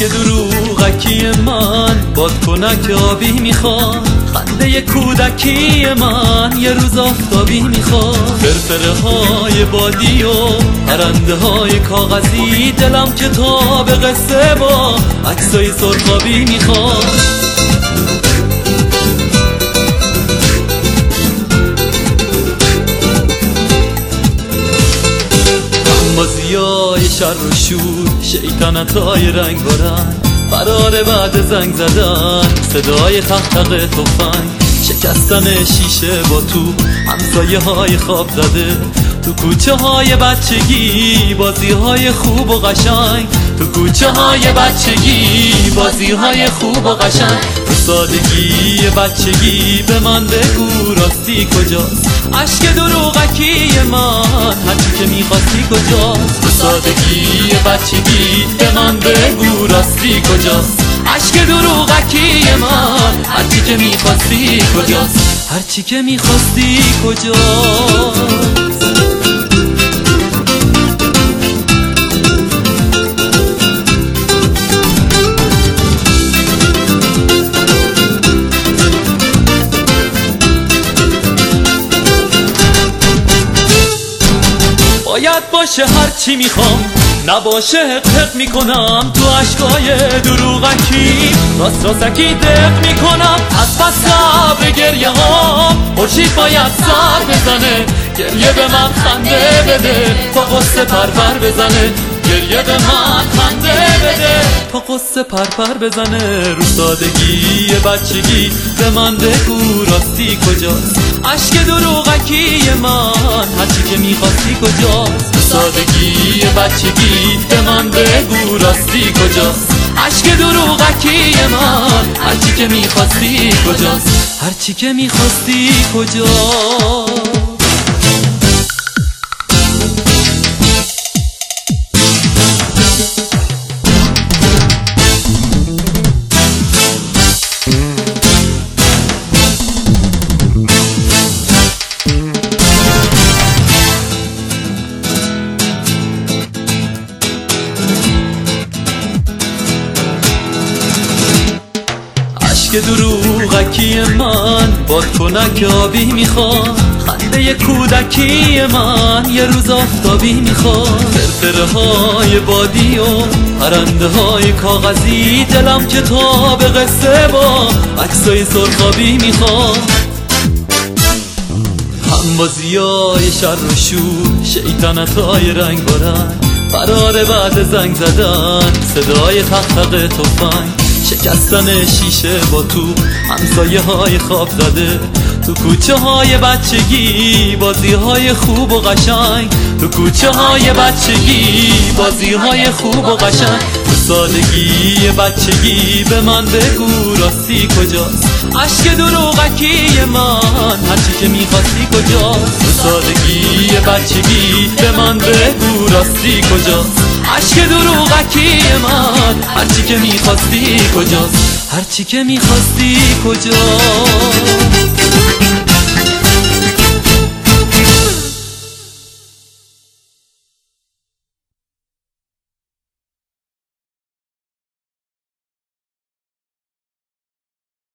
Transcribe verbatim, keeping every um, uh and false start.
دروغکی من بادکنک آبی میخواد، خنده کودکی من یه روز آفتابی میخواد. فرفره های بادی و پرنده های کاغذی، دلم کتاب قصه با عکسای سرخابی میخواد. بازیای شر و شور، شیطنتای رنگ برن، فرار بعد زنگ زدن، صدای تق-تق تفنگ، شکستن شیشه با تو، همسایه های خواب زده، تو کوچه های بچگی بازی های خوب و قشنگ، تو کوچه های بچگی بازی های خوب و قشنگ. تو سادگی بچگی به من بگو راستی کجاست، عشق دروغکی من هرچی که میخواستی کجاست. تو سادگی بچگی به من بگو راستی کجاست، عشق دروغکی من هرچی که میخواستی کجاست، هرچی که میخواستی کجاست. باید باشه هرچی میخوام، نباشه حق حق میکنم، تو عشقای دروغکی راست راستکی دق میکنم. از پس صبر گریه ها خورشید باید سر بزنه، گریه به من خنده بده تا قصه پرپر بزنه، گریه به من خنده بده تا قصه پرپر بزنه. رو سادگی بچگی به من بگو راستی کجاست، عشق دروغکی من هرچی که میخواستی کجاست. رو سادگی بچگی به من بگو راستی کجاست، عشق دروغکی من هرچی که میخواستی کجاست، هرچی که میخواستی کجاست. که دروغکی من بادکنک آبی میخواد، خنده کودکی من یه روز آفتابی میخواد. فرفره های بادی و پرنده های کاغذی، دلم کتاب قصه با عکسای سرخابی میخواد. همبازیای شر و شور، شیطنتای رنگ برن، فرار بعد زنگ زدن، صدای تق-تق تفنگ، شکستن شیشه با تو، همسایه های خواب زده، تو کوچه های بچگی بازی های خوب و قشنگ، تو کوچه های بچگی بازی های خوب و قشنگ. تو سادگی بچگی به من بگو راستی کجاست، عشق دروغکی من هرچی که میخواستی کجاست. تو سادگی بچگی به من بگو راستی کجاست، عشق دروغکی من هرچی که میخواستی کجاست، هرچی که میخواستی کجاست.